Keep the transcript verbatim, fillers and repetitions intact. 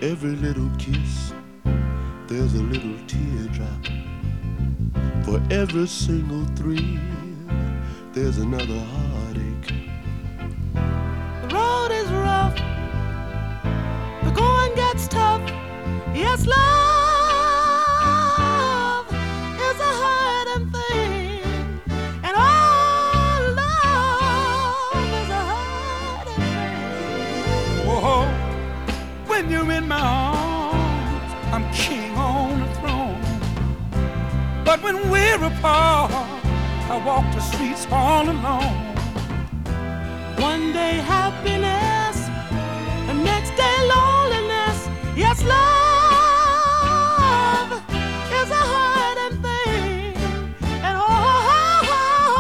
every little kiss, there's a little teardrop. For every single thrill, there's another heartache. The road is rough, the going gets tough. Yes, love is a hurting thing, and all love is a hurting thing. Whoa, when you're in my arms, I'm king on the throne. But when we're apart, I walk the streets all alone. One day happiness, the next day loneliness. Yes, love